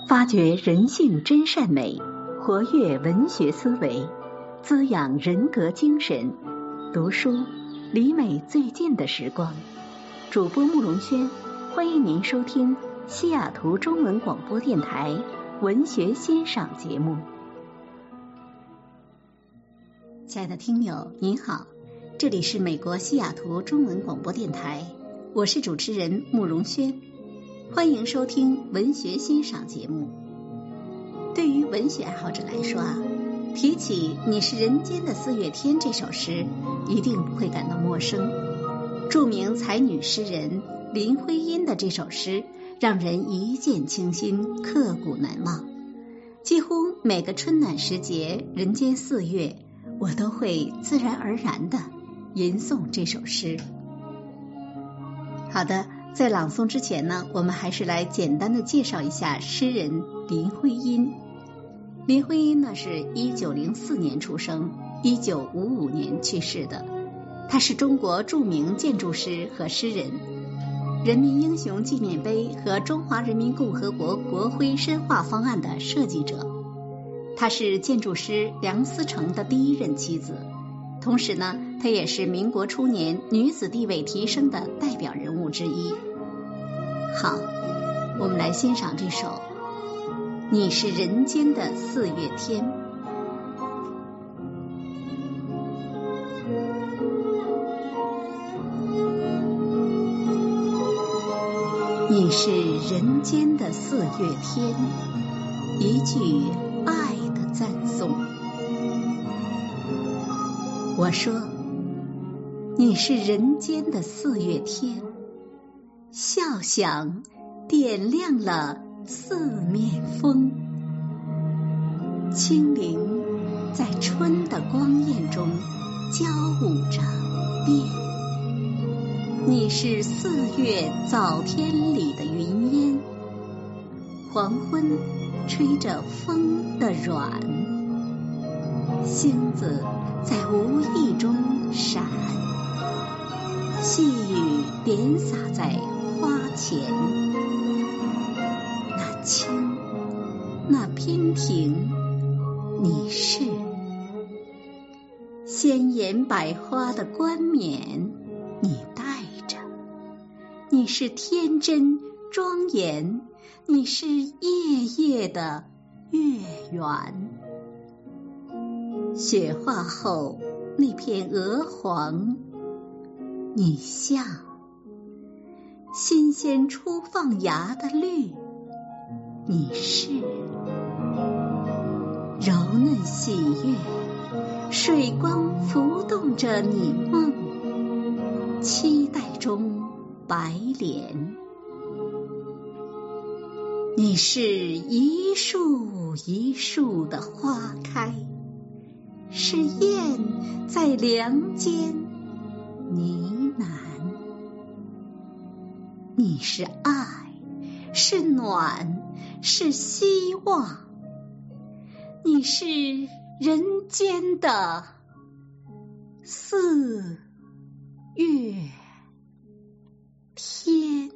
发掘人性真善美，活跃文学思维，滋养人格精神。读书离美最近的时光。主播慕容轩，欢迎您收听西雅图中文广播电台文学欣赏节目。亲爱的听友您好，这里是美国西雅图中文广播电台，我是主持人慕容轩，欢迎收听文学欣赏节目。对于文学爱好者来说提起《你是人间的四月天》这首诗，一定不会感到陌生。著名才女诗人林徽因的这首诗让人一见倾心，刻骨难忘。几乎每个春暖时节，人间四月，我都会自然而然地吟诵这首诗。好的，在朗诵之前呢，我们还是来简单的介绍一下诗人林徽因。林徽因呢是1904年出生，1955年去世的。她是中国著名建筑师和诗人，人民英雄纪念碑和中华人民共和国国徽深化方案的设计者。她是建筑师梁思成的第一任妻子，同时呢，她也是民国初年女子地位提升的代表人物之一。好，我们来欣赏这首《你是人间的四月天》。你是人间的四月天，一句爱的赞颂。我说，你是人间的四月天，笑响点亮了四面风，清灵在春的光艳中交舞着变。你是四月早天里的云烟，黄昏吹着风的软，星子在无意中闪，细雨点洒在花前。那轻，那娉婷，你是鲜艳百花的冠冕，你戴着。你是天真庄严，你是夜夜的月圆。雪化后那片鹅黄，你像新鲜初放芽的绿，你是柔嫩喜悦，水光浮动着你梦，期待中白莲。你是一树一树的花开，是燕在梁间呢喃。你是爱，是暖，是希望。你是人间的四月天。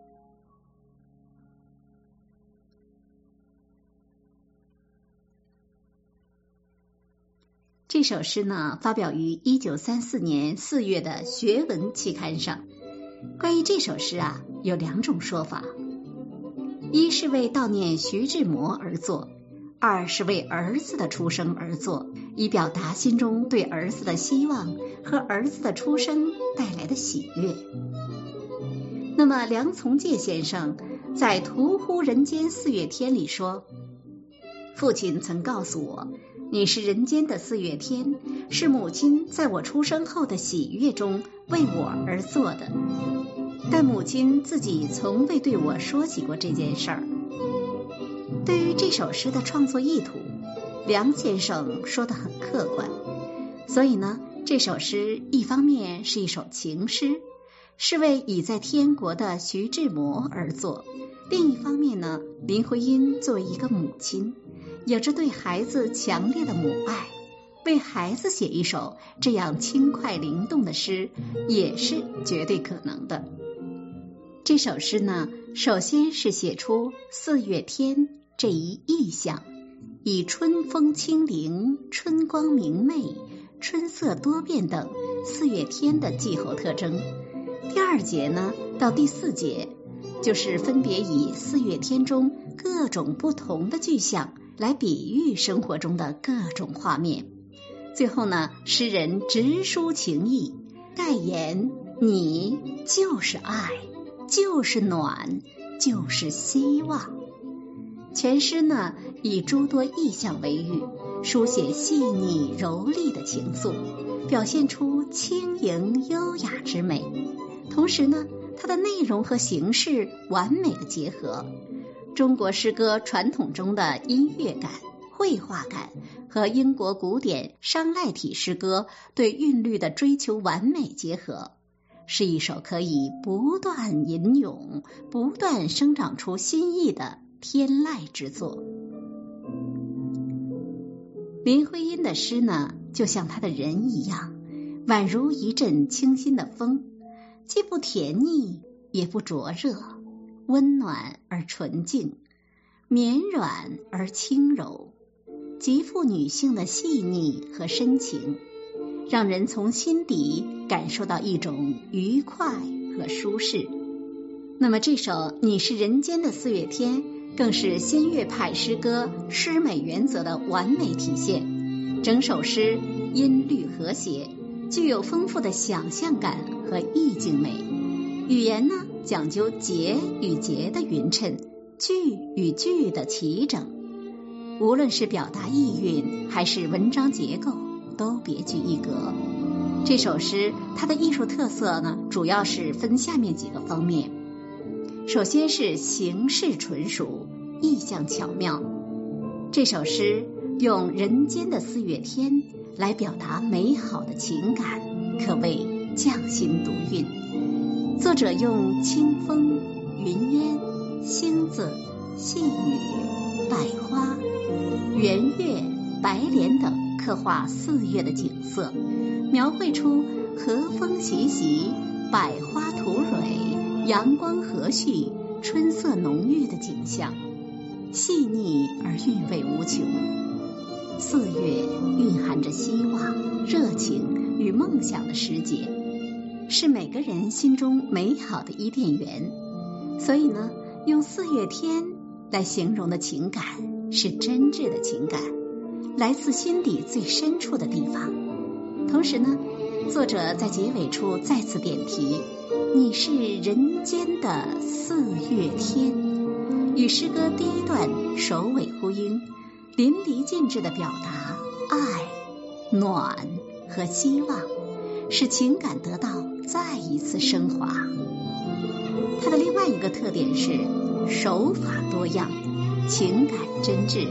这首诗呢，发表于1934年4月的《学文》期刊上。关于这首诗有两种说法：一是为悼念徐志摩而作，二是为儿子的出生而作，以表达心中对儿子的希望和儿子的出生带来的喜悦。那么梁从诫先生在《屠呼人间四月天》里说，父亲曾告诉我，你是人间的四月天，是母亲在我出生后的喜悦中为我而做的，但母亲自己从未对我说起过这件事儿。对于这首诗的创作意图，梁先生说得很客观，所以呢，这首诗一方面是一首情诗，是为已在天国的徐志摩而作；另一方面呢，林徽因作为一个母亲，有着对孩子强烈的母爱，为孩子写一首这样轻快灵动的诗，也是绝对可能的。这首诗呢，首先是写出四月天这一意象，以春风清灵、春光明媚、春色多变等四月天的气候特征。第二节呢到第四节，就是分别以四月天中各种不同的具象来比喻生活中的各种画面。最后呢，诗人直抒情意，概言你就是爱，就是暖，就是希望。全诗呢以诸多意象为喻，书写细腻柔丽的情愫，表现出轻盈优雅之美。同时呢，它的内容和形式完美的结合，中国诗歌传统中的音乐感、绘画感和英国古典商赖体诗歌对韵律的追求完美结合，是一首可以不断吟咏、不断生长出新意的天籁之作。林徽因的诗呢，就像她的人一样，宛如一阵清新的风，既不甜腻也不灼热，温暖而纯净，绵软而轻柔，极富女性的细腻和深情，让人从心底感受到一种愉快和舒适。那么这首《你是人间的四月天》更是新月派诗歌诗美原则的完美体现，整首诗音律和谐，具有丰富的想象感和意境美。语言呢，讲究节与节的匀称，句与句的齐整，无论是表达意蕴还是文章结构，都别具一格。这首诗它的艺术特色呢，主要是分下面几个方面。首先是形式纯熟，意象巧妙。这首诗用人间的四月天来表达美好的情感，可谓匠心独运。作者用清风、云烟、星子、细雨、百花、圆月、白莲等刻画四月的景色，描绘出和风习习、百花吐蕊、阳光和煦、春色浓郁的景象，细腻而韵味无穷。四月蕴含着希望、热情与梦想的时节，是每个人心中美好的伊甸园。所以呢，用四月天来形容的情感是真挚的情感，来自心底最深处的地方。同时呢，作者在结尾处再次点题，你是人间的四月天，与诗歌第一段首尾呼应，淋漓尽致地表达爱、暖和希望，使情感得到再一次升华。它的另外一个特点是手法多样，情感真挚。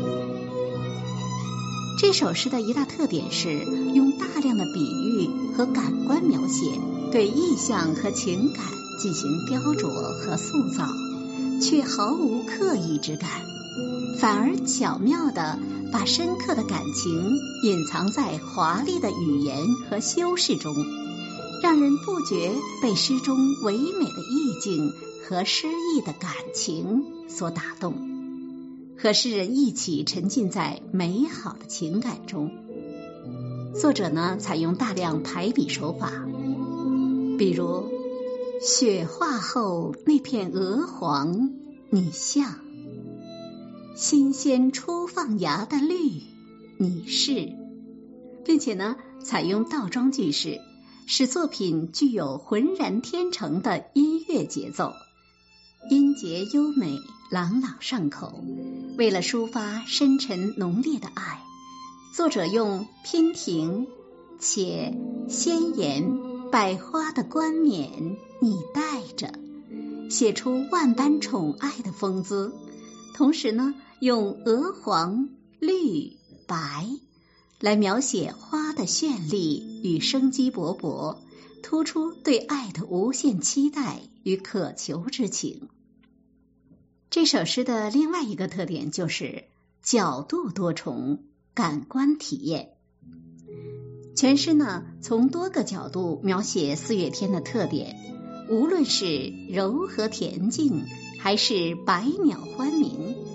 这首诗的一大特点是用大量的比喻和感官描写，对意象和情感进行雕琢和塑造，却毫无刻意之感，反而巧妙地把深刻的感情隐藏在华丽的语言和修饰中，让人不觉被诗中唯美的意境和诗意的感情所打动，和诗人一起沉浸在美好的情感中。作者呢，采用大量排比手法，比如雪化后那片鹅黄你像，新鲜初放芽的绿你是，并且呢，采用倒装句式，使作品具有浑然天成的音乐节奏，音节优美，朗朗上口。为了抒发深沉浓烈的爱，作者用娉婷且鲜艳百花的冠冕你戴着，写出万般宠爱的风姿。同时呢，用鹅黄、绿、白来描写花的绚丽与生机勃勃，突出对爱的无限期待与渴求之情。这首诗的另外一个特点就是角度多重，感官体验。全诗呢，从多个角度描写四月天的特点，无论是柔和恬静，还是百鸟欢鸣，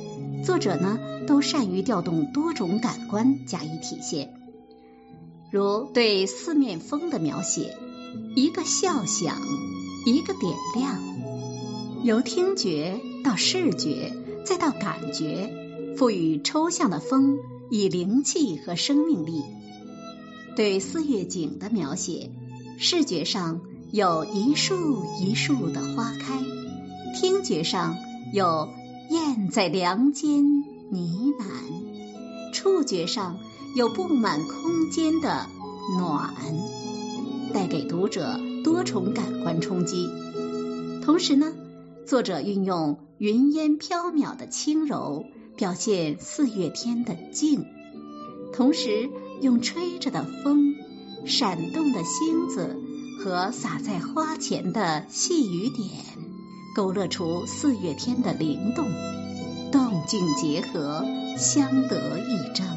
作者呢都善于调动多种感官加以体现。如对四面风的描写，一个笑响，一个点亮，由听觉到视觉再到感觉，赋予抽象的风以灵气和生命力。对四月景的描写，视觉上有一树一树的花开，听觉上有燕在梁间呢喃，触觉上有布满空间的暖，带给读者多重感官冲击。同时呢，作者运用云烟缥缈的轻柔表现四月天的静，同时用吹着的风、闪动的星子和洒在花前的细雨点，勾勒出四月天的灵动，动静结合，相得益彰。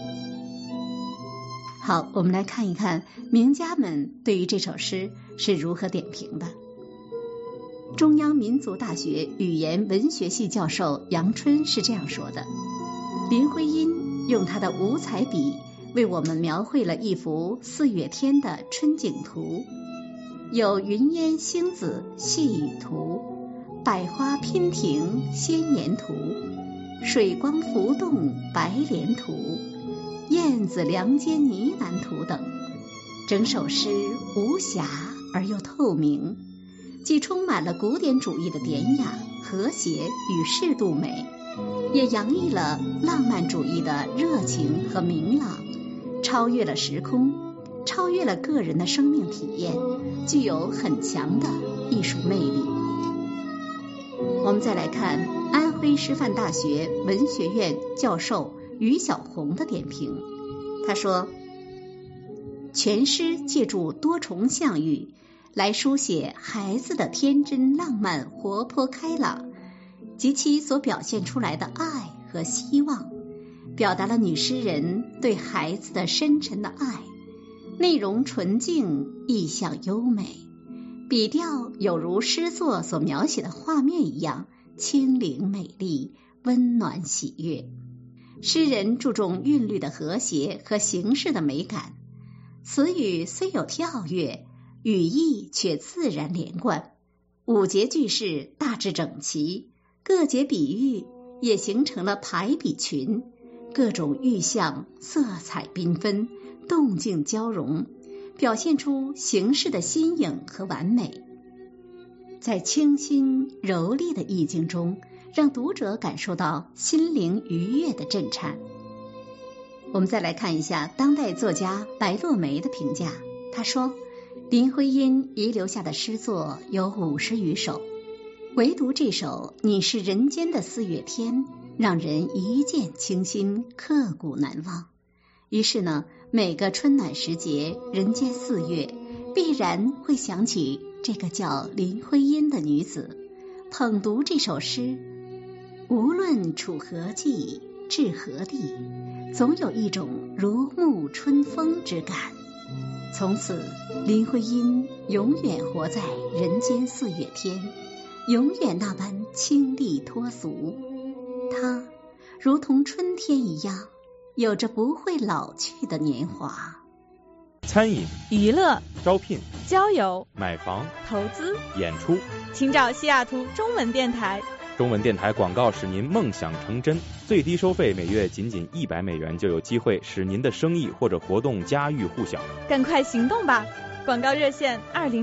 好，我们来看一看名家们对于这首诗是如何点评的。中央民族大学语言文学系教授杨春是这样说的：林徽因用她的五彩笔为我们描绘了一幅四月天的春景图，有云烟星子细雨图，百花娉婷鲜艳图，水光浮动白莲图，燕子梁间呢喃图等。整首诗无瑕而又透明，既充满了古典主义的典雅、和谐与适度美，也洋溢了浪漫主义的热情和明朗，超越了时空，超越了个人的生命体验，具有很强的艺术魅力。我们再来看安徽师范大学文学院教授于小红的点评。他说，全诗借助多重象喻来书写孩子的天真浪漫、活泼开朗及其所表现出来的爱和希望，表达了女诗人对孩子的深沉的爱，内容纯净，意象优美，笔调有如诗作所描写的画面一样清灵美丽，温暖喜悦。诗人注重韵律的和谐和形式的美感，词语虽有跳跃，语义却自然连贯，五节句式大致整齐，各节比喻也形成了排比群，各种寓象色彩缤纷，动静交融，表现出形式的新颖和完美。在清新柔丽的意境中，让读者感受到心灵愉悦的震颤。我们再来看一下当代作家白落梅的评价。他说，林徽因遗留下的诗作有50余首，唯独这首《你是人间的四月天》让人一见倾心，刻骨难忘。于是呢，每个春暖时节，人间四月，必然会想起这个叫林徽因的女子，捧读这首诗，无论处何季，至何地，总有一种如沐春风之感。从此，林徽因永远活在人间四月天，永远那般清丽脱俗。她如同春天一样，有着不会老去的年华。 餐饮、 娱乐、 招聘、 交友、 买房、 投资、 演出， 请找西雅图中文电台。 中文电台广告使您梦想成真，最低收费每月仅$100就有机会使您的生意或者活动家喻户晓。 赶快行动吧！广告热线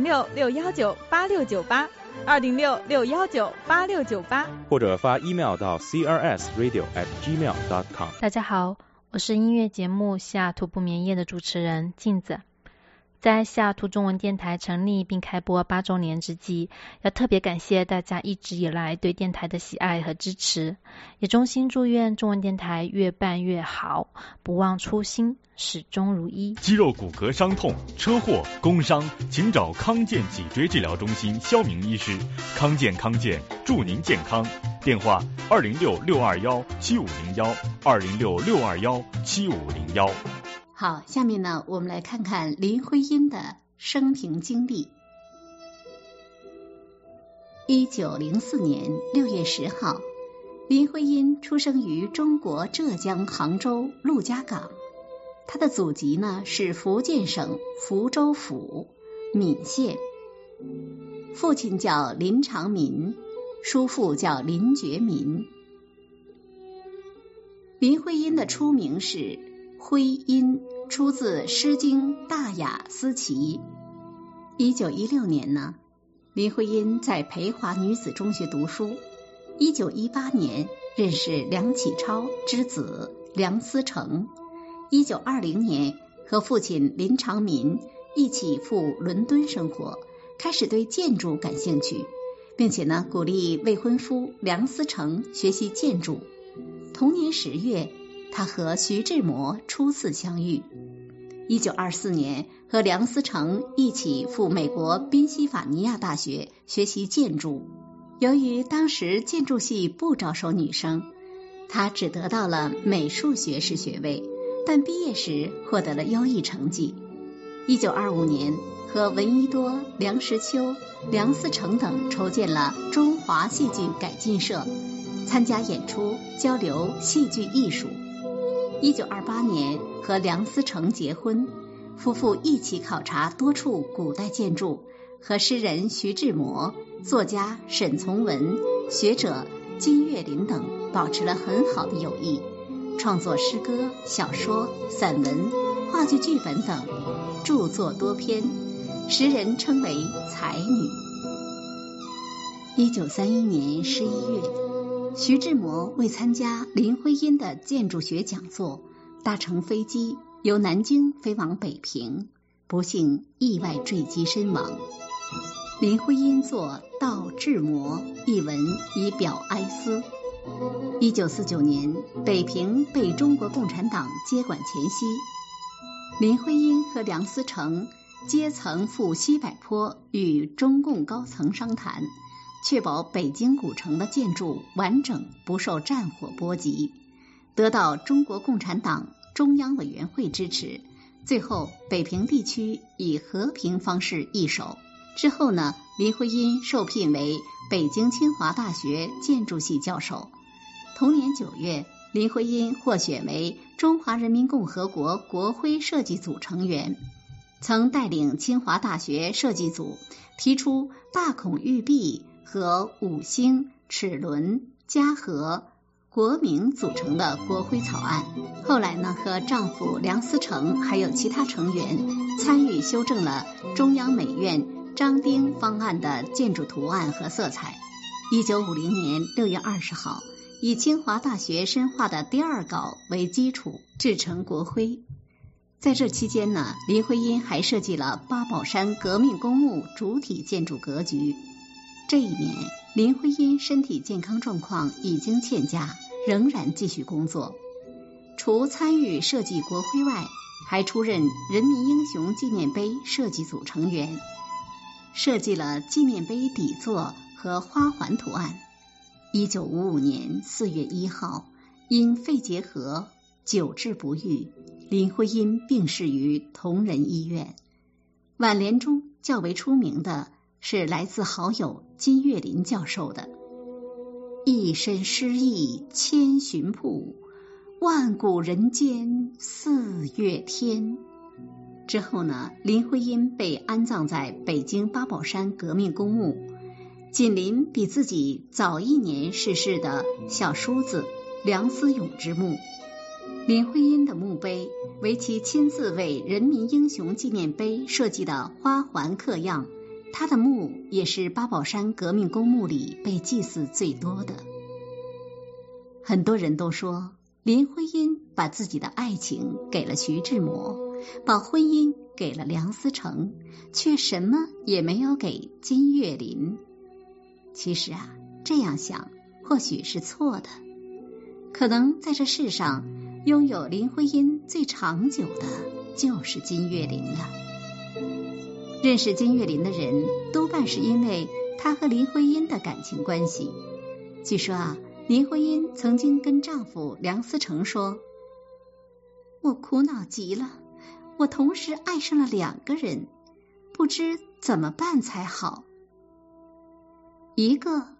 206-619-8698，206-619-8698， 或者发 email 到 crsradio@gmail.com。 大家好，我是音乐节目西雅图不眠夜的主持人镜子。在西雅图中文电台成立并开播8周年之际，要特别感谢大家一直以来对电台的喜爱和支持，也衷心祝愿中文电台越办越好，不忘初心，始终如一。 肌肉骨骼伤痛、车祸、工伤，请找康健脊椎治疗中心肖明医师。康健，祝您健康。电话206-621-7501，206-621-7501。 好，下面呢，我们来看看林徽因的生平经历。1904年6月10号， 林徽因出生于中国浙江杭州陆家港，她的祖籍呢是福建省福州府闽县，父亲叫林长民，叔父叫林觉民。林徽因的初名是徽因，出自《诗经·大雅·思齐》。1916年呢，林徽因在培华女子中学读书。1918年认识梁启超之子梁思成。1920年和父亲林长民一起赴伦敦生活，开始对建筑感兴趣，并且呢鼓励未婚夫梁思成学习建筑。同年10月，他和徐志摩初次相遇。1924年和梁思成一起赴美国宾夕法尼亚大学学习建筑。由于当时建筑系不招收女生，他只得到了美术学士学位，但毕业时获得了优异成绩。1925年和闻一多、梁实秋、梁思成等筹建了中华戏剧改进社，参加演出，交流戏剧艺术。1928年和梁思成结婚，夫妇一起考察多处古代建筑，和诗人徐志摩、作家沈从文、学者金岳霖等保持了很好的友谊，创作诗歌、小说、散文、话剧剧本等，著作多篇，时人称为才女。1931年11月，徐志摩为参加林徽因的建筑学讲座，搭乘飞机由南京飞往北平，不幸意外坠机身亡。林徽因作《悼志摩》一文以表哀思。1949年，北平被中国共产党接管前夕，林徽因和梁思成皆曾赴西柏坡与中共高层商谈，确保北京古城的建筑完整不受战火波及，得到中国共产党中央委员会支持，最后北平地区以和平方式易手。之后呢，林徽因受聘为北京清华大学建筑系教授。同年9月，林徽因获选为中华人民共和国国徽设计组成员，曾带领清华大学设计组提出大孔玉璧和五星、齿轮、嘉禾、国名组成的国徽草案。后来呢，和丈夫梁思成还有其他成员参与修正了中央美院张丁方案的建筑图案和色彩。1950年6月20号，以清华大学深化的第二稿为基础制成国徽。在这期间呢，林徽因还设计了八宝山革命公墓主体建筑格局。这一年，林徽因身体健康状况已经欠佳，仍然继续工作。除参与设计国徽外，还出任人民英雄纪念碑设计组成员，设计了纪念碑底座和花环图案。1955年4月1号，因肺结核久治不愈，林徽因病逝于同仁医院。挽联中较为出名的是来自好友金岳霖教授的一身诗意千寻瀑，万古人间四月天。之后呢，林徽因被安葬在北京八宝山革命公墓，紧邻比自己早1年逝世的小叔子梁思永之墓。林徽因的墓碑为其亲自为人民英雄纪念碑设计的花环刻样，她的墓也是八宝山革命公墓里被祭祀最多的。很多人都说林徽因把自己的爱情给了徐志摩，把婚姻给了梁思成，却什么也没有给金岳霖。其实啊，这样想或许是错的。可能在这世上，拥有林徽因最长久的就是金岳霖了。认识金岳霖的人多半是因为他和林徽因的感情关系。据说啊，林徽因曾经跟丈夫梁思成说，我苦恼极了，我同时爱上了2个人，不知怎么办才好。一个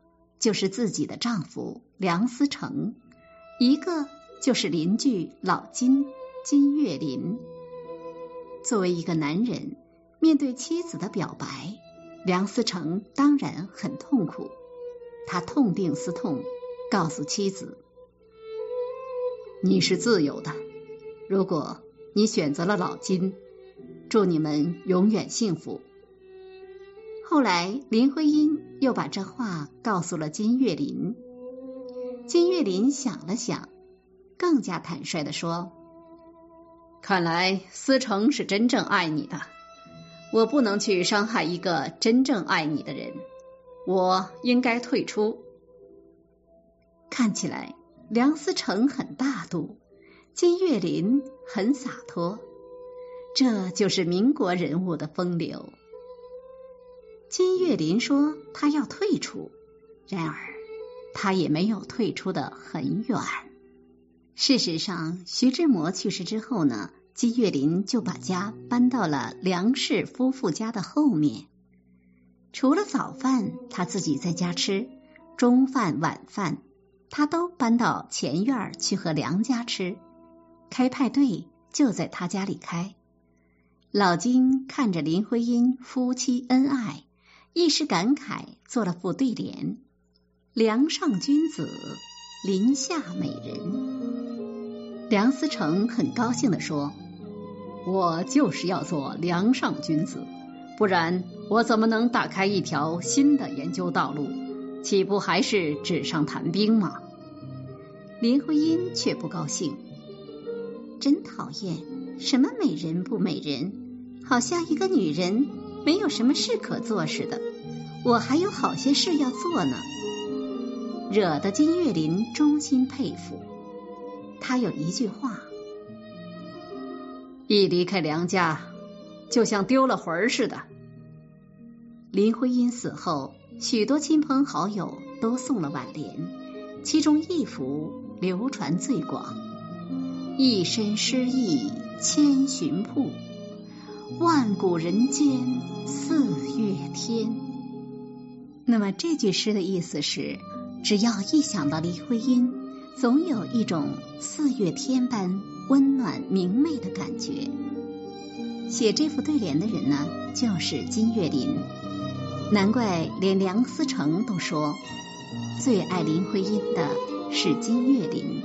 就是自己的丈夫梁思成，一个就是邻居老金岳霖。作为一个男人，面对妻子的表白，梁思成当然很痛苦。他痛定思痛，告诉妻子：你是自由的，如果你选择了老金，祝你们永远幸福。后来林徽因又把这话告诉了金岳霖。金岳霖想了想，更加坦率地说：看来思成是真正爱你的，我不能去伤害一个真正爱你的人，我应该退出。看起来梁思成很大度，金岳霖很洒脱，这就是民国人物的风流。金岳霖说他要退出，然而他也没有退出得很远。事实上，徐志摩去世之后呢，金岳霖就把家搬到了梁氏夫妇家的后面。除了早饭他自己在家吃，中饭晚饭他都搬到前院去和梁家吃，开派对就在他家里开。老金看着林徽因夫妻恩爱，一时感慨，做了副对联：梁上君子，林下美人。梁思成很高兴地说：我就是要做梁上君子，不然我怎么能打开一条新的研究道路？岂不还是纸上谈兵吗？林徽因却不高兴，真讨厌，什么美人不美人，好像一个女人没有什么事可做似的，我还有好些事要做呢，惹得金岳霖衷心佩服。他有一句话：一离开梁家，就像丢了魂似的。林徽因死后，许多亲朋好友都送了挽联，其中一幅流传最广：一身诗意千寻瀑，万古人间四月天。那么这句诗的意思是，只要一想到林徽因，总有一种四月天般温暖明媚的感觉。写这副对联的人呢，就是金岳霖。难怪连梁思成都说，最爱林徽因的是金岳霖。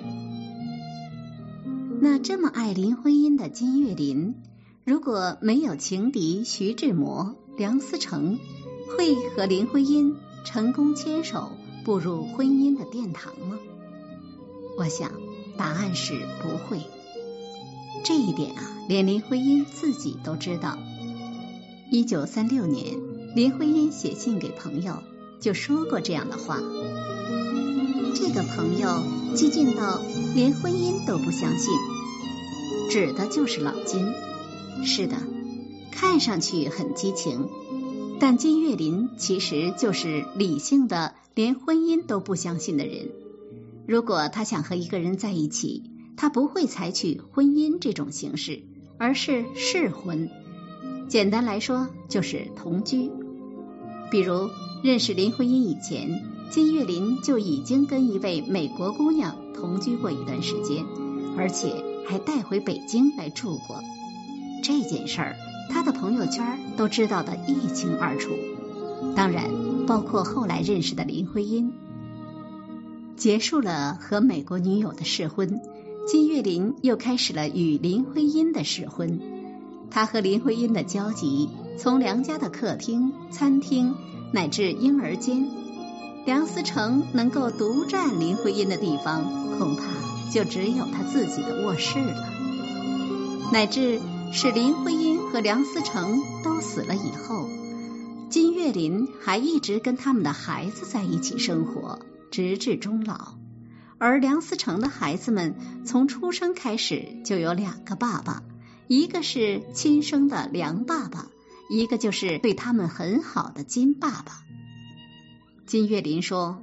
那这么爱林徽因的金岳霖，如果没有情敌徐志摩，梁思成会和林徽因成功牵手步入婚姻的殿堂吗？我想答案是不会。这一点连林徽因自己都知道。1936年，林徽因写信给朋友，就说过这样的话。这个朋友激进到连婚姻都不相信，指的就是老金。是的，看上去很激情，但金岳霖其实就是理性的连婚姻都不相信的人。如果他想和一个人在一起，他不会采取婚姻这种形式，而是试婚。简单来说就是同居。比如认识林徽因以前，金岳霖就已经跟一位美国姑娘同居过一段时间，而且还带回北京来住过。这件事儿他的朋友圈都知道得一清二楚，当然包括后来认识的林徽因。结束了和美国女友的试婚，金岳霖又开始了与林徽因的试婚。他和林徽因的交集从梁家的客厅、餐厅乃至婴儿间，梁思成能够独占林徽因的地方，恐怕就只有他自己的卧室了。乃至使林徽因和梁思成都死了以后，金岳霖还一直跟他们的孩子在一起生活，直至终老。而梁思成的孩子们从出生开始就有两个爸爸，一个是亲生的梁爸爸，一个就是对他们很好的金爸爸。金岳霖说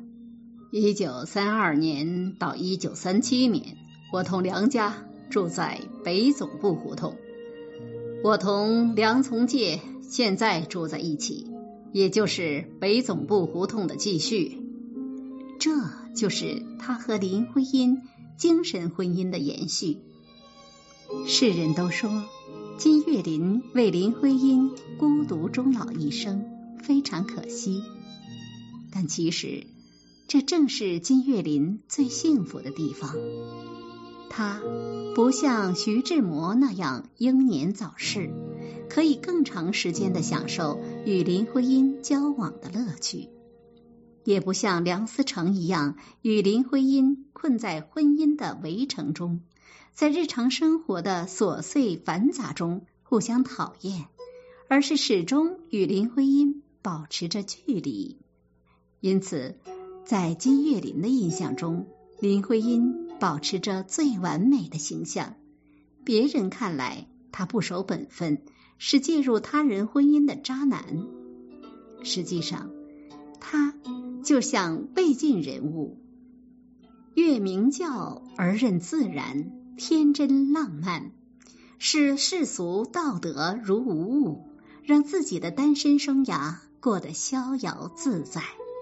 ，1932年到1937年，我同梁家住在北总部胡同，我同梁从诫现在住在一起，也就是北总部胡同的继续。 这就是他和林徽因精神婚姻的延续。世人都说金岳霖为林徽因孤独终老一生，非常可惜，但其实这正是金岳霖最幸福的地方。他不像徐志摩那样英年早逝，可以更长时间地享受与林徽因交往的乐趣，也不像梁思成一样与林徽因困在婚姻的围城中，在日常生活的琐碎繁杂中互相讨厌，而是始终与林徽因保持着距离。因此在金岳霖的印象中，林徽因保持着最完美的形象，别人看来她不守本分，是介入他人婚姻的渣男。实际上她就像魏晋人物，越明教而任自然，天真浪漫，视世俗道德如无物，让自己的单身生涯过得逍遥自在。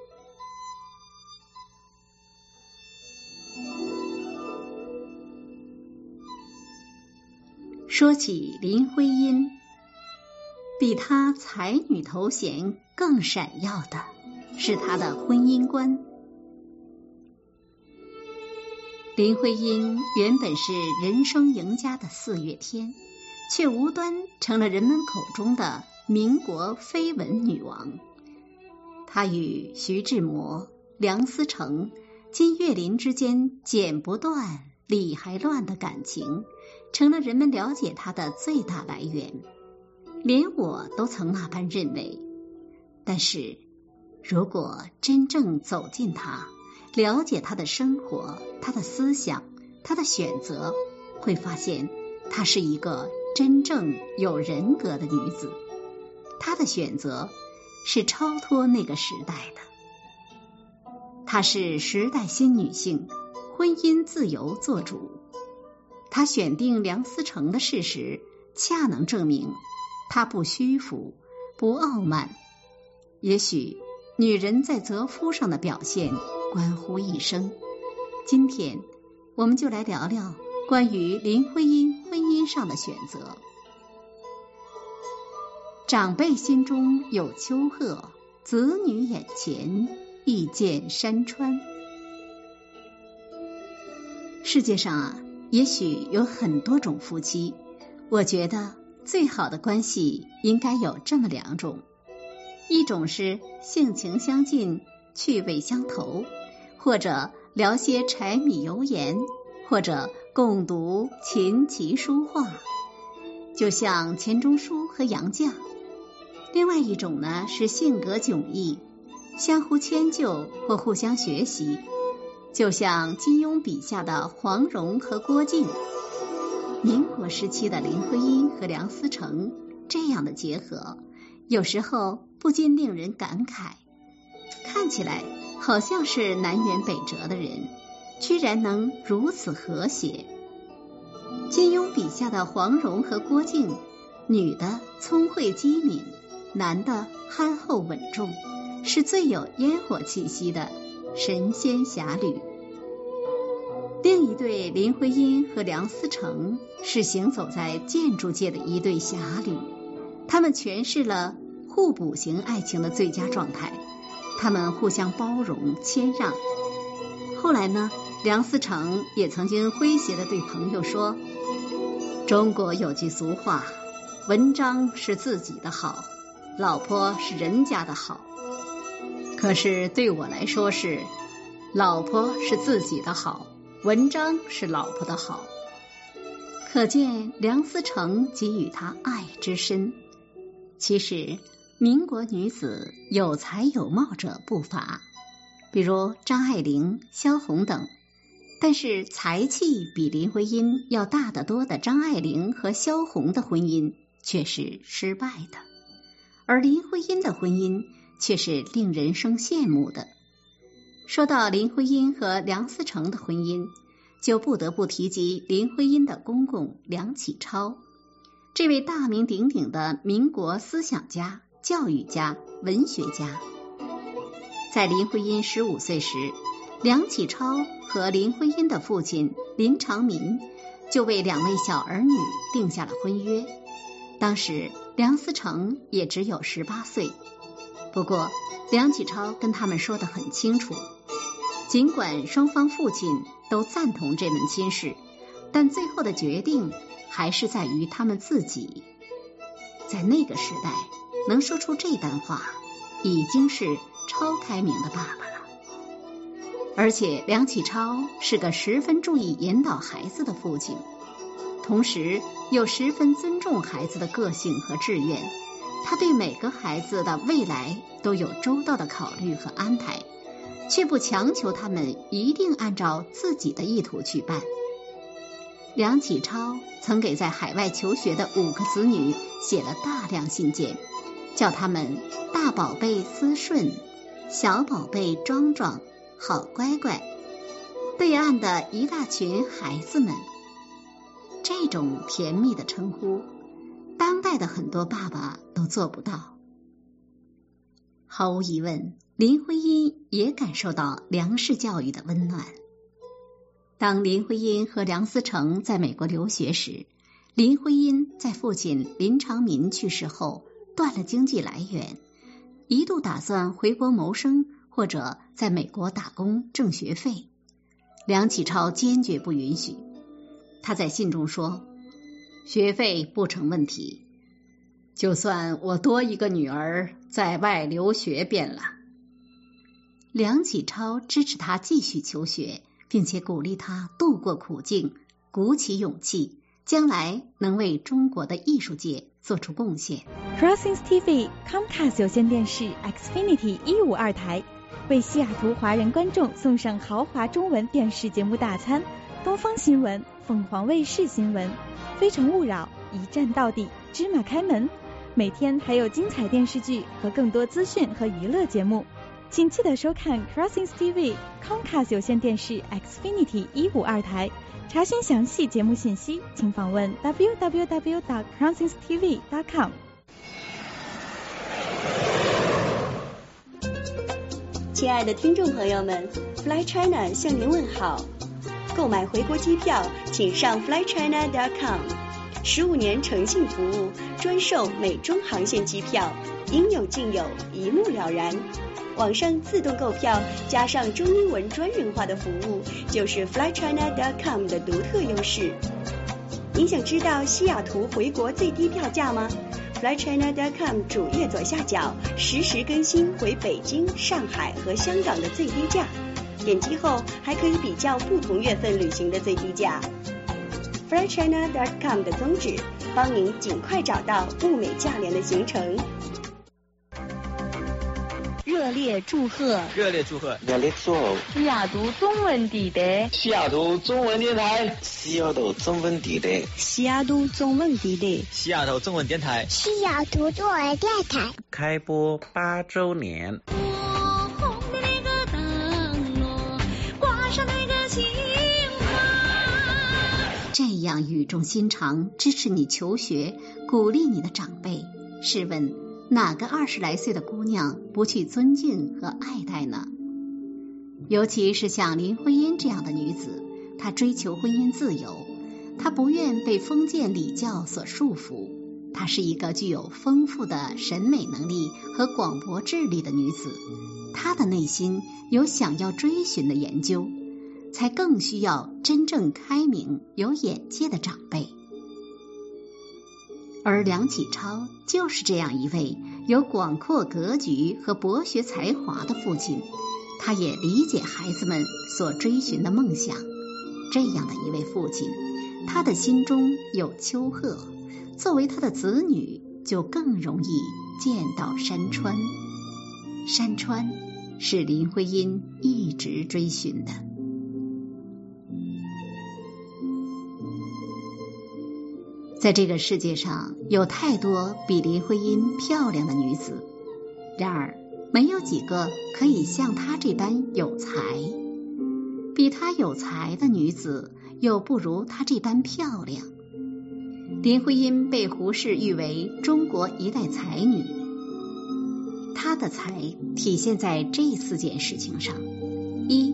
说起林徽因，比她才女头衔更闪耀的是她的婚姻观。林徽因原本是人生赢家的四月天，却无端成了人们口中的民国绯闻女王。她与徐志摩、梁思成、金岳霖之间剪不断理还乱的感情，成了人们了解她的最大来源。连我都曾那般认为。但是如果真正走进她，了解她的生活、她的思想、她的选择，会发现她是一个真正有人格的女子。她的选择是超脱那个时代的，她是时代新女性，婚姻自由做主。她选定梁思成的事实，恰能证明她不虚浮，不傲慢。也许女人在择夫上的表现关乎一生。今天我们就来聊聊关于林徽因婚姻上的选择。长辈心中有丘壑，子女眼前一见山川。世界上也许有很多种夫妻，我觉得最好的关系应该有这么两种。一种是性情相近，趣味相投，或者聊些柴米油盐，或者共读琴棋书画，就像钱钟书和杨绛。另外一种呢，是性格迥异，相互迁就或互相学习，就像金庸笔下的黄蓉和郭靖，民国时期的林徽因和梁思成，这样的结合有时候不禁令人感慨，看起来好像是南辕北辙的人，居然能如此和谐。金庸笔下的黄蓉和郭靖，女的聪慧机敏，男的憨厚稳重，是最有烟火气息的神仙侠侣。另一对林徽因和梁思成是行走在建筑界的一对侠侣，他们诠释了互补型爱情的最佳状态，他们互相包容谦让。后来呢，梁思成也曾经诙谐地对朋友说，中国有句俗话，文章是自己的好，老婆是人家的好。可是对我来说是，老婆是自己的好，文章是老婆的好。可见梁思成给予他爱之深。其实民国女子有才有貌者不乏，比如张爱玲、萧红等，但是才气比林徽因要大得多的张爱玲和萧红的婚姻却是失败的，而林徽因的婚姻却是令人生羡慕的。说到林徽因和梁思成的婚姻，就不得不提及林徽因的公公梁启超。这位大名鼎鼎的民国思想家、教育家、文学家，在林徽因15岁时， 梁启超和林徽因的父亲林长民就为2位小儿女定下了婚约。当时梁思成也只有18岁，不过梁启超跟他们说得很清楚，尽管双方父亲都赞同这门亲事，但最后的决定还是在于他们自己。在那个时代，能说出这般话，已经是超开明的爸爸了。而且梁启超是个十分注意引导孩子的父亲，同时又十分尊重孩子的个性和志愿，他对每个孩子的未来都有周到的考虑和安排，却不强求他们一定按照自己的意图去办。梁启超曾给在海外求学的5个子女写了大量信件，叫他们大宝贝思顺，小宝贝壮壮，好乖乖。对岸的一大群孩子们，这种甜蜜的称呼，当代的很多爸爸都做不到。毫无疑问，林徽因也感受到梁氏教育的温暖。当林徽因和梁思成在美国留学时，林徽因在父亲林长民去世后断了经济来源，一度打算回国谋生或者在美国打工挣学费。梁启超坚决不允许，他在信中说，学费不成问题，就算我多一个女儿在外留学便了。梁启超支持他继续求学，并且鼓励他度过苦境，鼓起勇气，将来能为中国的艺术界做出贡献。 Crossings TV Comcast 有线电视 Xfinity 152台为西雅图华人观众送上豪华中文电视节目大餐，东方新闻、凤凰卫视新闻、非诚勿扰、一站到底、芝麻开门，每天还有精彩电视剧和更多资讯和娱乐节目。请记得收看 Crossings TV Comcast 有线电视 Xfinity 152台。查询详细节目信息，请访问 www.crossingstv.com。 亲爱的听众朋友们 ，Fly China 向您问好。购买回国机票，请上 flychina.com。15年诚信服务，专售美中航线机票，应有尽有，一目了然。网上自动购票加上中英文专人化的服务，就是 flychina.com 的独特优势。您想知道西雅图回国最低票价吗？ flychina.com 主页左下角实时更新回北京、上海和香港的最低价，点击后还可以比较不同月份旅行的最低价。flychina.com 的宗旨，帮您尽快找到物美价廉的行程。热烈祝贺！ 热烈祝贺！ 热烈祝贺！ 西雅图中文电台， 西雅图中文电台， 西雅图中文电台， 西雅图中文电台， 西雅图中文电台， 西雅图中文电台开播8周年。 红的那个灯笼，挂上那个情花。 这样语重心长支持你求学，鼓励你的长辈，试问哪个20来岁的姑娘不去尊敬和爱戴呢？尤其是像林徽因这样的女子，她追求婚姻自由，她不愿被封建礼教所束缚，她是一个具有丰富的审美能力和广博智力的女子，她的内心有想要追寻的研究，才更需要真正开明有眼界的长辈。而梁启超就是这样一位有广阔格局和博学才华的父亲，他也理解孩子们所追寻的梦想。这样的一位父亲，他的心中有丘壑，作为他的子女就更容易见到山川。山川是林徽因一直追寻的。在这个世界上有太多比林徽因漂亮的女子，然而没有几个可以像她这般有才。比她有才的女子又不如她这般漂亮。林徽因被胡适誉为中国一代才女，她的才体现在这4件事情上：一，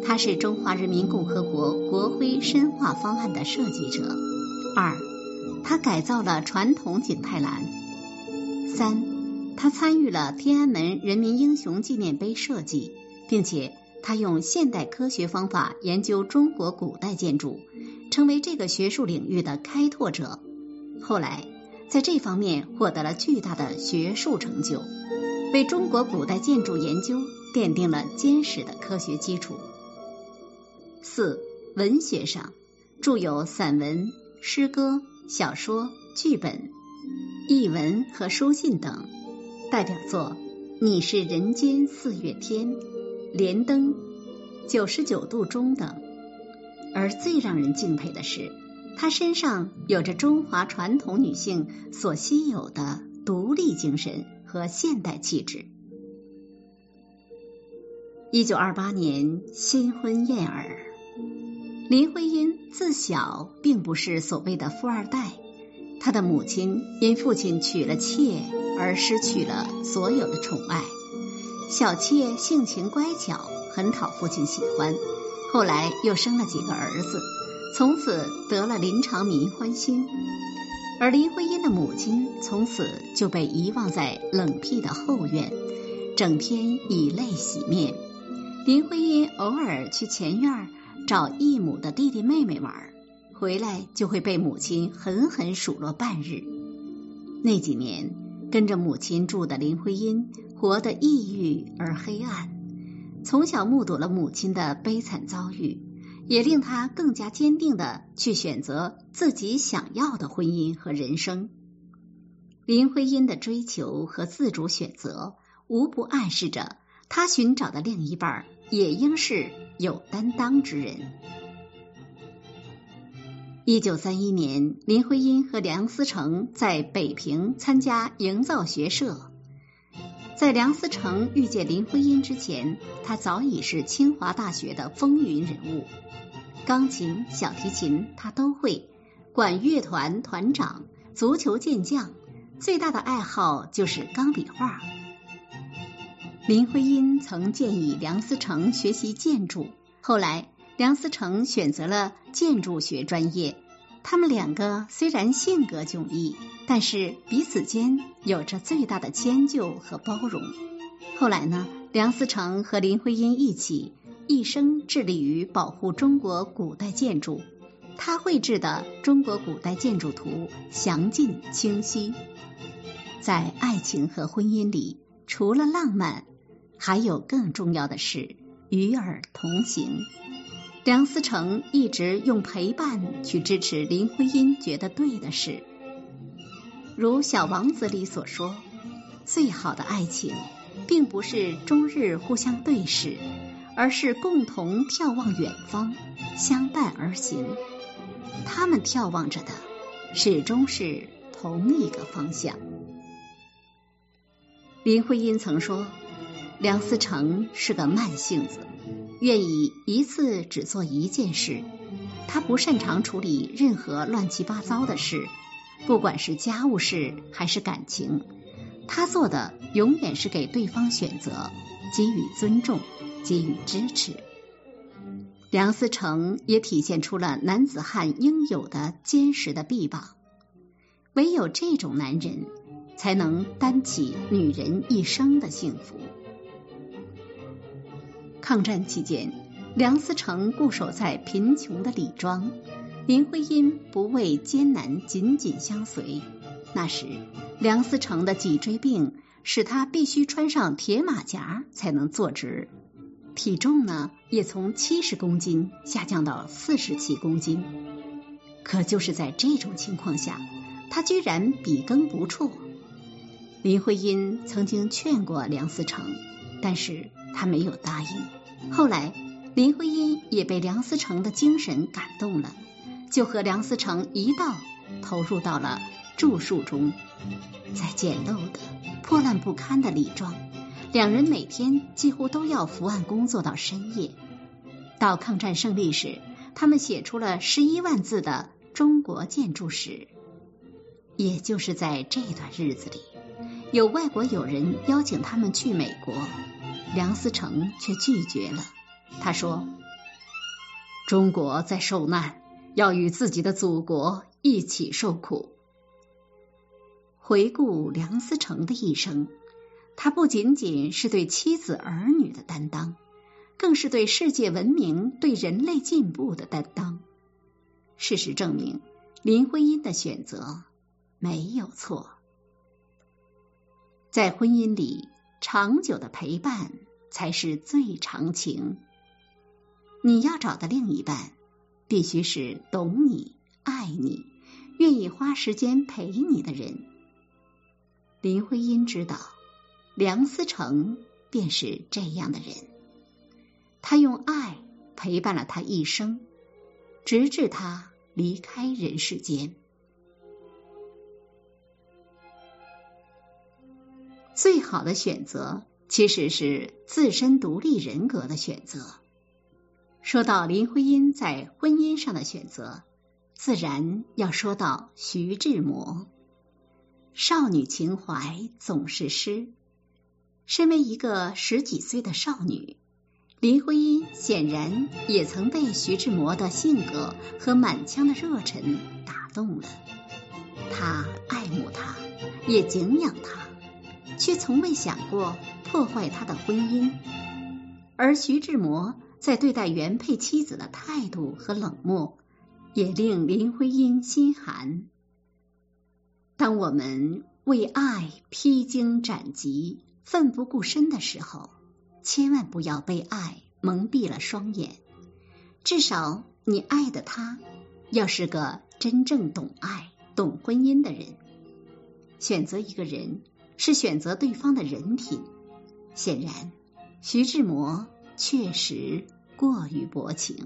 他是中华人民共和国国徽深化方案的设计者。2. 他改造了传统景泰蓝。3. 他参与了天安门人民英雄纪念碑设计，并且他用现代科学方法研究中国古代建筑，成为这个学术领域的开拓者。后来在这方面获得了巨大的学术成就，为中国古代建筑研究奠定了坚实的科学基础。4. 文学上，著有散文、诗歌、小说、剧本、译文和书信等，代表作《你是人间四月天》、《莲灯》、《99度钟》等。而最让人敬佩的是，她身上有着中华传统女性所稀有的独立精神和现代气质。1928年新婚燕尔，林徽因自小并不是所谓的富二代，她的母亲因父亲娶了妾而失去了所有的宠爱。小妾性情乖巧，很讨父亲喜欢，后来又生了几个儿子，从此得了林长民欢心。而林徽因的母亲从此就被遗忘在冷僻的后院，整天以泪洗面。林徽因偶尔去前院找异母的弟弟妹妹玩，回来就会被母亲狠狠数落半日。那几年跟着母亲住的林徽因活得抑郁而黑暗，从小目睹了母亲的悲惨遭遇，也令她更加坚定地去选择自己想要的婚姻和人生。林徽因的追求和自主选择，无不暗示着她寻找的另一半也应是有担当之人。1931年，林徽因和梁思成在北平参加营造学社。在梁思成遇见林徽因之前，他早已是清华大学的风云人物，钢琴、小提琴他都会，管乐团团长，足球健将，最大的爱好就是钢笔画。林徽因曾建议梁思成学习建筑，后来梁思成选择了建筑学专业。他们两个虽然性格迥异，但是彼此间有着最大的迁就和包容。后来呢，梁思成和林徽因一起，一生致力于保护中国古代建筑。他绘制的中国古代建筑图详尽清晰。在爱情和婚姻里，除了浪漫，还有更重要的是与尔同行。梁思成一直用陪伴去支持林徽因觉得对的事。如《小王子》里所说，最好的爱情并不是终日互相对视，而是共同眺望远方，相伴而行。他们眺望着的始终是同一个方向。林徽因曾说，梁思成是个慢性子，愿意一次只做一件事。他不擅长处理任何乱七八糟的事，不管是家务事还是感情，他做的永远是给对方选择，给予尊重，给予支持。梁思成也体现出了男子汉应有的坚实的臂膀。唯有这种男人，才能担起女人一生的幸福。抗战期间，梁思成固守在贫穷的李庄，林徽因不畏艰难，紧紧相随。那时，梁思成的脊椎病使他必须穿上铁马甲才能坐直，体重呢也从70公斤下降到47公斤。可就是在这种情况下，他居然笔耕不辍。林徽因曾经劝过梁思成，但是他没有答应。后来林徽因也被梁思成的精神感动了，就和梁思成一道投入到了著述中。在简陋的破烂不堪的李庄，两人每天几乎都要伏案工作到深夜。到抗战胜利时，他们写出了11万字的中国建筑史。也就是在这段日子里，有外国友人邀请他们去美国，梁思成却拒绝了。他说， 中国在受难，要与自己的祖国一起受苦。回顾梁思成的一生，他不仅仅是对妻子儿女的担当，更是对世界文明、对人类进步的担当。事实证明，林徽因的选择没有错。在婚姻里，长久的陪伴才是最长情。你要找的另一半，必须是懂你、爱你、愿意花时间陪你的人。林徽因知道，梁思成便是这样的人。他用爱陪伴了他一生，直至他离开人世间。最好的选择其实是自身独立人格的选择。说到林徽因在婚姻上的选择，自然要说到徐志摩。少女情怀总是诗。身为一个10几岁的少女，林徽因显然也曾被徐志摩的性格和满腔的热忱打动了。她爱慕他，也敬仰他，却从未想过破坏他的婚姻。而徐志摩在对待原配妻子的态度和冷漠，也令林徽因心寒。当我们为爱披荆斩棘、奋不顾身的时候，千万不要被爱蒙蔽了双眼。至少你爱的他要是个真正懂爱、懂婚姻的人。选择一个人是选择对方的人品。显然，徐志摩确实过于薄情。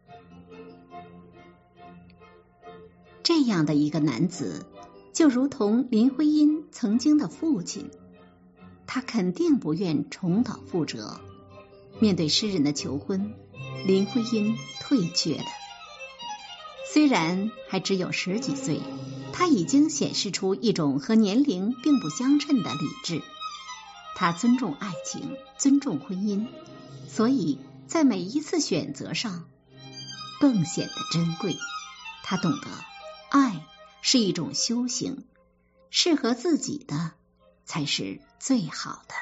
这样的一个男子，就如同林徽因曾经的父亲，他肯定不愿重蹈覆辙。面对诗人的求婚，林徽因退却了。虽然还只有10几岁，他已经显示出一种和年龄并不相称的理智。他尊重爱情，尊重婚姻，所以在每一次选择上更显得珍贵。他懂得爱是一种修行，适合自己的才是最好的。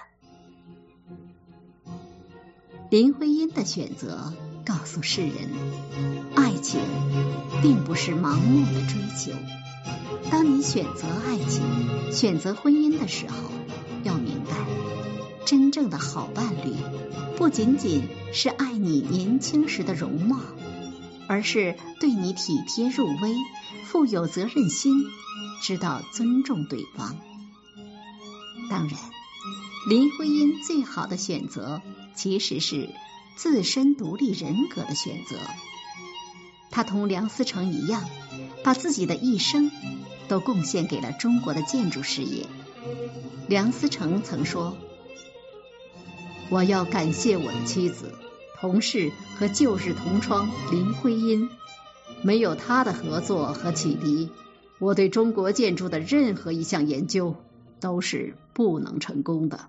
林徽因的选择告诉世人，爱情并不是盲目的追求。当你选择爱情、选择婚姻的时候，要明白，真正的好伴侣不仅仅是爱你年轻时的容貌，而是对你体贴入微，富有责任心，知道尊重对方。当然，林徽因最好的选择其实是自身独立人格的选择。她同梁思成一样，把自己的一生都贡献给了中国的建筑事业。梁思成曾说，我要感谢我的妻子、同事和旧日同窗林徽因，没有她的合作和启迪，我对中国建筑的任何一项研究都是不能成功的。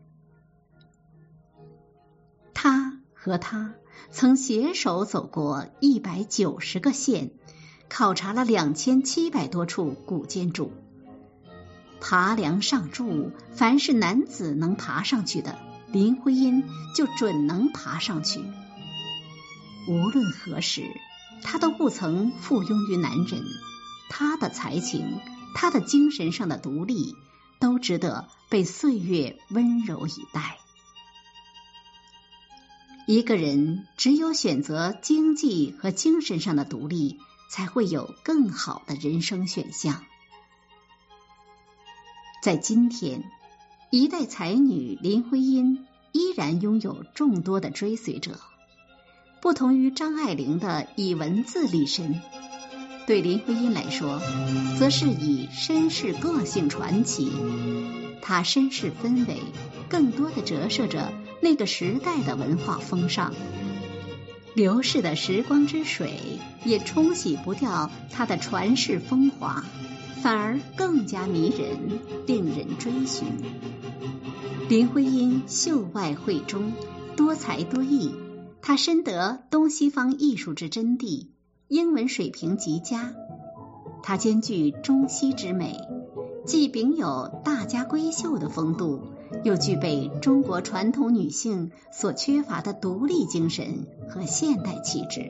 他和他曾携手走过190个县，考察了2700多处古建筑。爬梁上柱，凡是男子能爬上去的，林徽因就准能爬上去。无论何时，他都不曾附庸于男人。他的才情，他的精神上的独立，都值得被岁月温柔以待。一个人只有选择经济和精神上的独立，才会有更好的人生选项。在今天，一代才女林徽因依然拥有众多的追随者。不同于张爱玲的以文字立身，对林徽因来说，则是以身世个性传奇。她身世氛围更多的折射着那个时代的文化风尚。流逝的时光之水也冲洗不掉她的传世风华，反而更加迷人，令人追寻。林徽因秀外慧中，多才多艺， 他深得东西方艺术之真谛，英文水平极佳。他兼具中西之美，既秉有大家闺秀的风度，又具备中国传统女性所缺乏的独立精神和现代气质。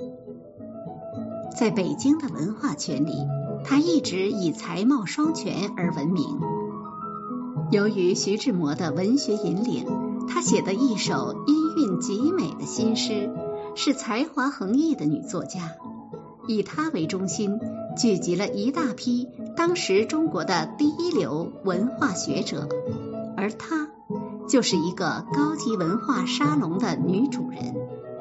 在北京的文化圈里，他一直以才貌双全而闻名。由于徐志摩的文学引领，他写的一首音韵极美的新诗，是才华横溢的女作家。以他为中心，聚集了一大批当时中国的第一流文化学者，而她就是一个高级文化沙龙的女主人。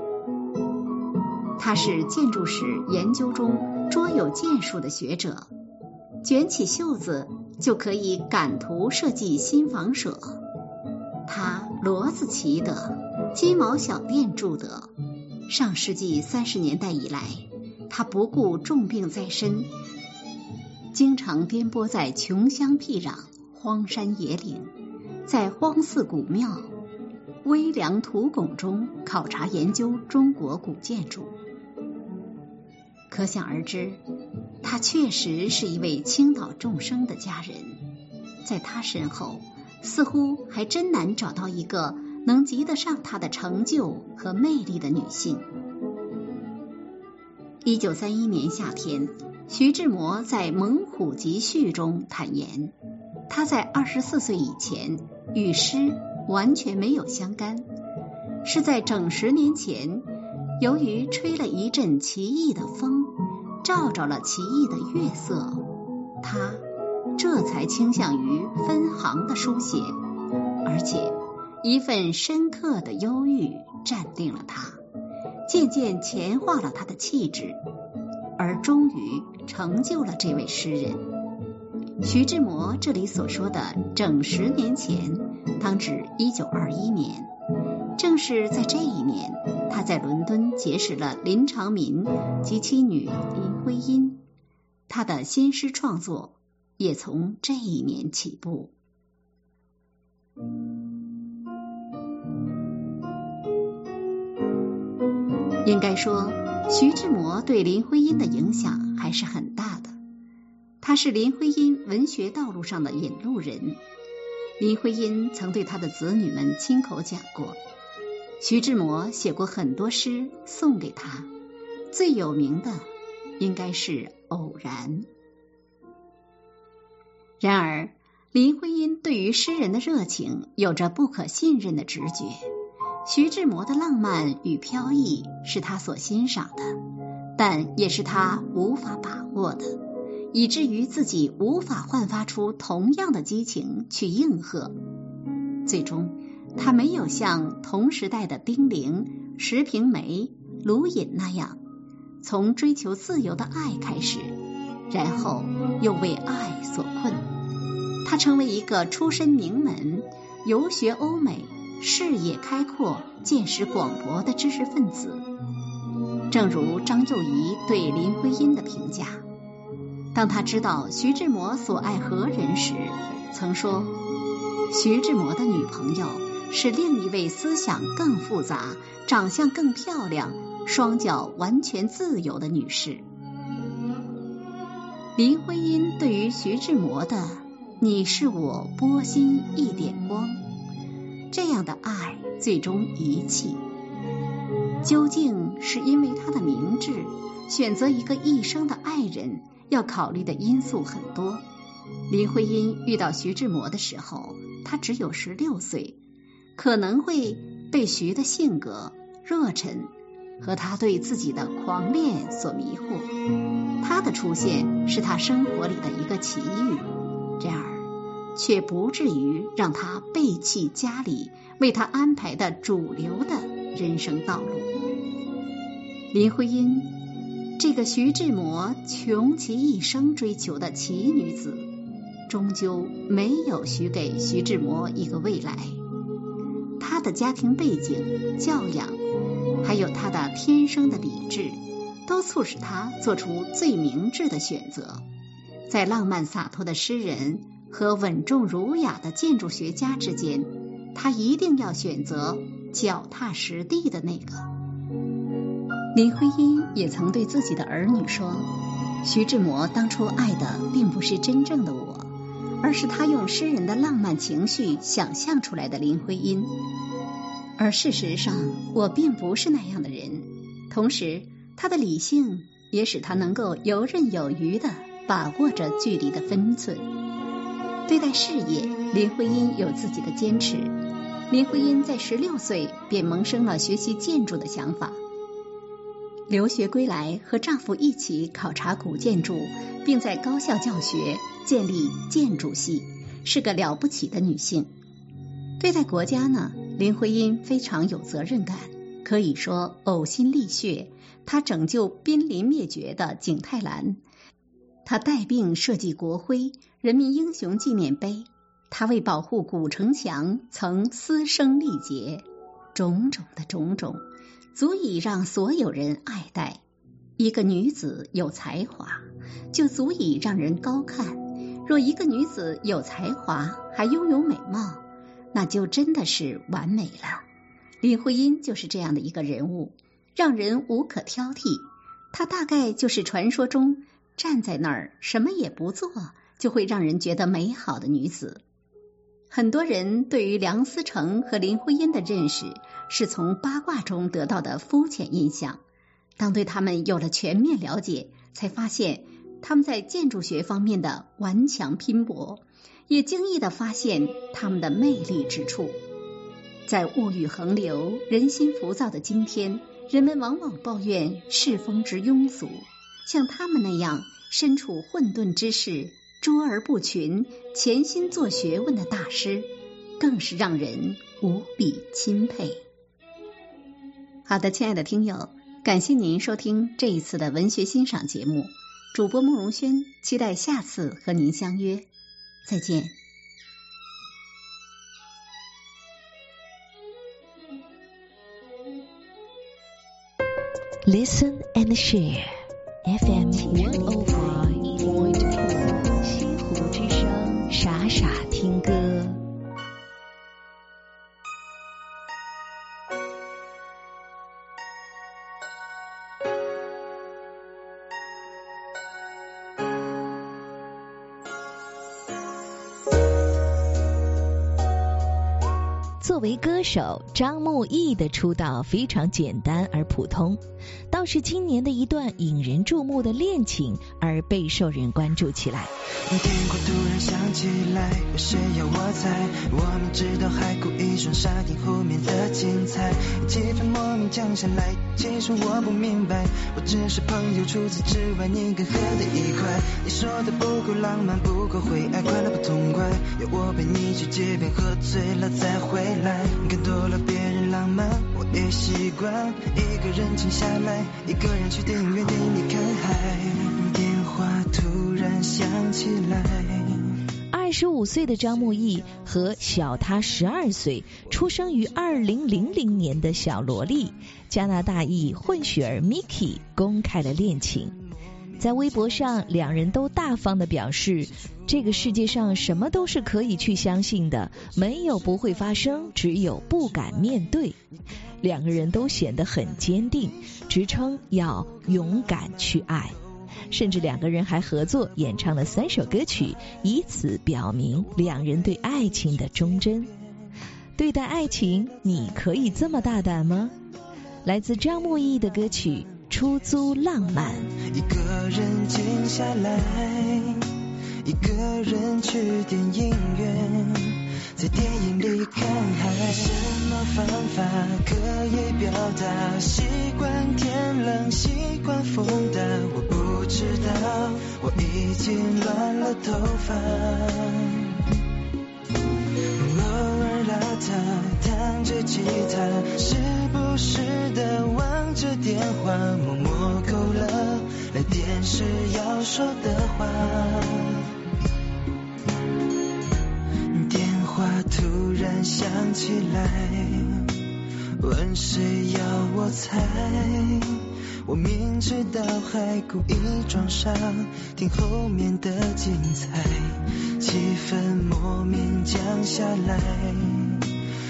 她是建筑史研究中卓有建树的学者，卷起袖子就可以赶图设计新房舍。她骡子骑得，鸡毛小店住得。上世纪30年代以来，他不顾重病在身，经常颠簸在穷乡僻壤、荒山野岭，在荒寺古庙、微梁土拱中考察研究中国古建筑。可想而知，他确实是一位倾倒众生的佳人。在他身后，似乎还真难找到一个能及得上他的成就和魅力的女性。1931年夏天，徐志摩在《猛虎集序》中坦言，他在24岁以前与诗完全没有相干，是在整10年前，由于吹了一阵奇异的风，照着了奇异的月色，他这才倾向于分行的书写，而且一份深刻的忧郁占定了他，渐渐潜化了他的气质，而终于成就了这位诗人。徐志摩这里所说的整10年前，当指1921年，正是在这一年，他在伦敦结识了林长民及妻女林徽因，他的新诗创作也从这一年起步。应该说，徐志摩对林徽因的影响还是很大的。他是林徽因文学道路上的引路人。林徽因曾对他的子女们亲口讲过，徐志摩写过很多诗送给他，最有名的应该是《偶然》。然而，林徽因对于诗人的热情有着不可信任的直觉。徐志摩的浪漫与飘逸是他所欣赏的，但也是他无法把握的，以至于自己无法焕发出同样的激情去应和。最终，他没有像同时代的丁玲、石平梅、卢隐那样，从追求自由的爱开始，然后又为爱所困。他成为一个出身名门、游学欧美、视野开阔、见识广博的知识分子。正如张幼仪对林徽因的评价，当他知道徐志摩所爱何人时，曾说，徐志摩的女朋友是另一位思想更复杂、长相更漂亮、双脚完全自由的女士。林徽因对于徐志摩的你是我波心一点光，这样的爱最终遗弃。究竟是因为他的明智，选择一个一生的爱人要考虑的因素很多。林徽因遇到徐志摩的时候，他只有16岁，可能会被徐的性格、热忱和他对自己的狂恋所迷惑。他的出现是他生活里的一个奇遇，然而却不至于让他背弃家里为他安排的主流的人生道路。林徽因这个徐志摩穷其一生追求的奇女子，终究没有许给徐志摩一个未来。她的家庭背景、教养，还有她的天生的理智，都促使她做出最明智的选择。在浪漫洒脱的诗人和稳重儒雅的建筑学家之间， 他一定要选择脚踏实地的那个。林徽因也曾对自己的儿女说，徐志摩当初爱的并不是真正的我，而是他用诗人的浪漫情绪想象出来的林徽因。而事实上，我并不是那样的人。同时，他的理性也使他能够游刃有余地把握着距离的分寸。对待事业，林徽因有自己的坚持。林徽因在16岁便萌生了学习建筑的想法。留学归来，和丈夫一起考察古建筑，并在高校教学，建立建筑系，是个了不起的女性。对待国家呢，林徽因非常有责任感，可以说呕心沥血。她拯救濒临灭绝的景泰蓝，她带病设计国徽、人民英雄纪念碑，她为保护古城墙曾嘶声力竭，种种的种种，足以让所有人爱戴。一个女子有才华，就足以让人高看。若一个女子有才华，还拥有美貌，那就真的是完美了。林徽因就是这样的一个人物，让人无可挑剔。她大概就是传说中站在那儿什么也不做，就会让人觉得美好的女子。很多人对于梁思成和林徽因的认识，是从八卦中得到的肤浅印象。当对他们有了全面了解，才发现他们在建筑学方面的顽强拼搏，也惊异地发现他们的魅力之处。在物欲横流、人心浮躁的今天，人们往往抱怨世风之庸俗，像他们那样身处混沌之世、卓而不群、潜心做学问的大师，更是让人无比钦佩。好的，亲爱的听友，感谢您收听这一次的文学欣赏节目，主播慕容轩，期待下次和您相约，再见。 Listen and share FM 105.4西湖之声，傻傻听歌。作为歌手，张木易的出道非常简单而普通，倒是今年的一段引人注目的恋情而备受人关注起来。 天空突然想起来，有谁要我猜？我明知道海枯一双沙丁后面的精彩，气氛莫名降下来。其实我不明白，我只是朋友，除此之外你更合的一块。你说的不够浪漫，不够会爱，快乐不痛快，要我陪你去街边喝醉了再回来。看多了别人浪漫，我也习惯一个人静下来，一个人去电影院听你看海。电话突然响起来。 25岁的张木易和小他12岁、出生于2000年的小萝莉加拿大裔混血儿 Miki 公开了恋情。在微博上，两人都大方地表示，这个世界上什么都是可以去相信的，没有不会发生，只有不敢面对。两个人都显得很坚定，直称要勇敢去爱。甚至两个人还合作演唱了3首歌曲，以此表明两人对爱情的忠贞。对待爱情，你可以这么大胆吗？来自张木易的歌曲《出租浪漫》。 一个人静下来，一个人去电影院，在电影里看海。什么方法可以表达习惯天冷习惯风大？我不知道，我已经乱了头发。偶尔拉他弹着吉他，时不时的望着电话，默默勾勒来电时要说的话。电话突然响起来，问谁要我猜？我明知道还故意装傻，听后面的精彩。气氛莫名降下来，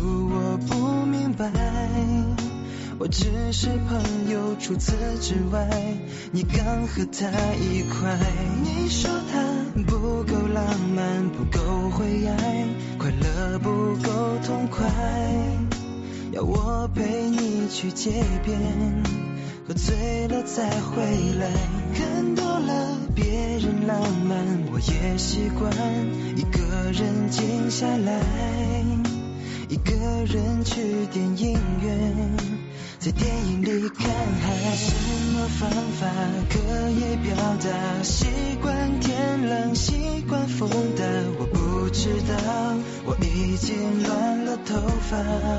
我不明白，我只是朋友，除此之外，你刚和他一块。你说他不够浪漫，不够会爱，快乐不够痛快，要我陪你去街边，喝醉了再回来。看多了别人浪漫，我也习惯一个人静下来，一个人去电影院，在电影里看海。什么方法可以表达习惯天冷习惯风大？我不知道，我已经乱了头发。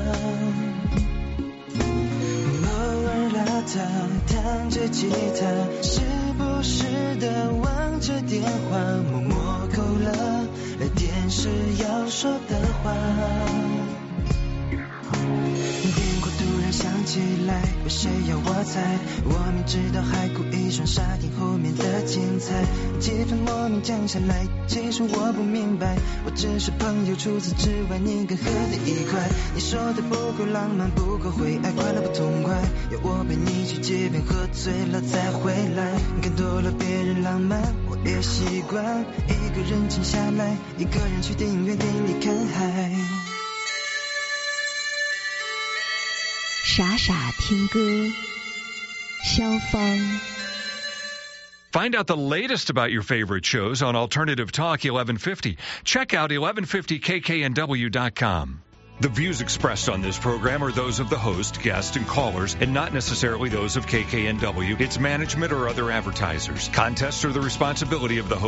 偶尔邋遢弹着吉他，时不时的望着电话，默默勾勒了电视要说的话。电话突然响起来，有谁要我猜？我明知道还故意双傻听后面的精彩，气氛莫名降下来，其实我不明白，我只是朋友，除此之外你更喝的一块。你说的不够浪漫，不够会爱，快乐不痛快，要我陪你去街边喝醉了再回来。看多了别人浪漫，我也习惯一个人静下来，一个人去电影院，电影里看海。 傻傻听歌，肖芳。 Find out the latest about your favorite shows on Alternative Talk 1150. Check out 1150kknw.com. The views expressed on this program are those of the host, guests, and callers, and not necessarily those of KKNW, its management, or other advertisers. Contests are the responsibility of the host.